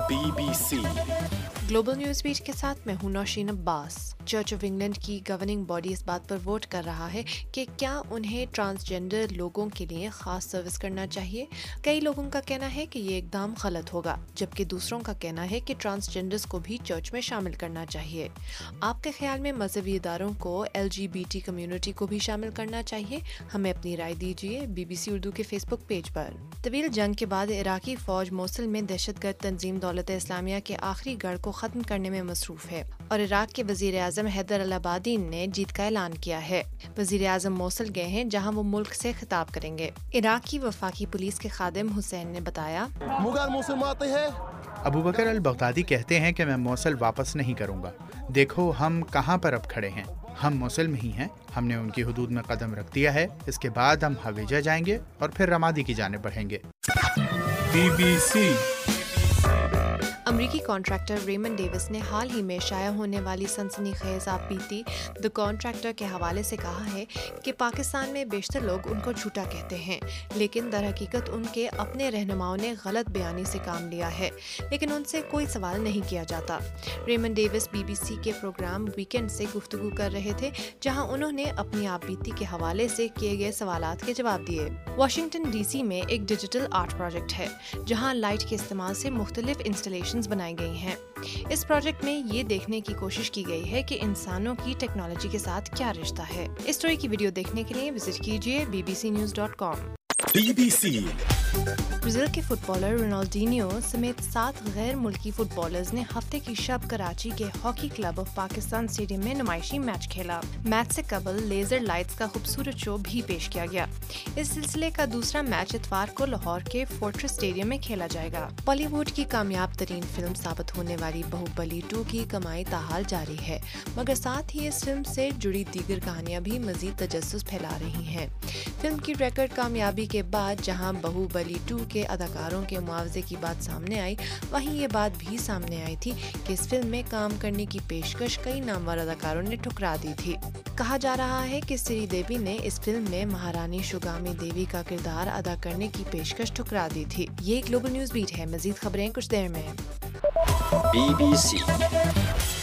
BBC global news beat के साथ मैं हूं Nausheen Abbas. Church of England की गवर्निंग बॉडी इस बात पर वोट कर रहा है कि क्या उन्हें ट्रांसजेंडर लोगों के लिए खास सर्विस करना चाहिए। कई लोगों का कहना है कि ये एकदम गलत होगा, जबकि दूसरों का कहना है कि ट्रांसजेंडर्स को भी चर्च में शामिल करना चाहिए। आपके ख्याल में मजहबी इदारों को LGBT कम्युनिटी को भी शामिल करना चाहिए? हमें अपनी राय दीजिए BBC उर्दू के फेसबुक पेज पर। तवील जंग के बाद इराकी फौज मोसुल में दहशतगर्द तंजीम दौलत इस्लामिया के आखिरी गढ़ को खत्म करने में मसरूफ है और इराक के वजीर आजम हैदर अल अबादी ने जीत का ऐलान किया है। वजीर आजम मोसुल गए हैं, जहां वो मुल्क से खिताब करेंगे। इराक की वफाकी पुलिस के खादिम हुसैन ने बताया, अबू बकर अल बगदादी कहते हैं कि मैं मोसुल वापस नहीं करूंगा। देखो हम कहां पर अब खड़े हैं, हम मोसुल में ही हैं। हमने उनकी हुदूद में कदम रख दिया है। इसके बाद हम हवेजा जाएंगे और फिर रमादी की जानिब बढ़ेंगे। BBC अमरीकी कॉन्ट्रैक्टर रेमन डेविस ने हाल ही में शाया होने वाली सनसनीखेज आप बीती द कॉन्ट्रैक्टर के हवाले से कहा है कि पाकिस्तान में बेशतर लोग उनको झूठा कहते हैं, लेकिन दर हकीकत उनके अपने रहनुमाओं ने गलत बयानी से काम लिया है, लेकिन उनसे कोई सवाल नहीं किया जाता। रेमन डेविस BBC के प्रोग्राम वीकेंड से गुफ्तगू कर रहे थे, जहां उन्होंने अपनी आप बीती के हवाले से किए गए सवालात के जवाब दिए। वाशिंगटन DC में एक डिजिटल आर्ट प्रोजेक्ट है, जहां लाइट के इस्तेमाल से मुख्तलिफ इंस्टॉलेशंस बनाई गई हैं। इस प्रोजेक्ट में ये देखने की कोशिश की गई है कि इंसानों की टेक्नोलॉजी के साथ क्या रिश्ता है। इस स्टोरी की वीडियो देखने के लिए विजिट कीजिए bbcnews.com। BBC ब्राजील के फुटबॉलर रोनाल्डिनियो समेत 7 गैर मुल्की फुटबॉलर्स ने हफ्ते की शब कराची के hockey club of Pakistan stadium में नुमाइशी मैच खेला। मैच से कबल लेजर लाइट्स का खूबसूरत शो भी पेश किया गया। इस सिलसिले का दूसरा मैच इतवार को लाहौर के फोर्ट्रेस स्टेडियम में खेला जाएगा। बॉलीवुड की कामयाब तरीन फिल्म साबित होने वाली बाहुबली 2 की कमाई ताहाल जारी है, मगर साथ ही इस फिल्म से जुड़ी दीगर कहानियां भी मजीद तजस्सुस फैला रही हैं। फिल्म की रिकॉर्ड कामयाबी के बाद जहां बाहुबली 2 के अदाकारों के मुआवजे की बात सामने आई, वहीं ये बात भी सामने आई थी कि इस फिल्म में काम करने की पेशकश कई नामवर अदाकारों ने ठुकरा दी थी। कहा जा रहा है कि श्रीदेवी ने इस फिल्म में महारानी शुगामी देवी का किरदार अदा करने की पेशकश ठुकरा दी थी। ये ग्लोबल न्यूज़ बीट है। मजीद खबरें कुछ देर में। BBC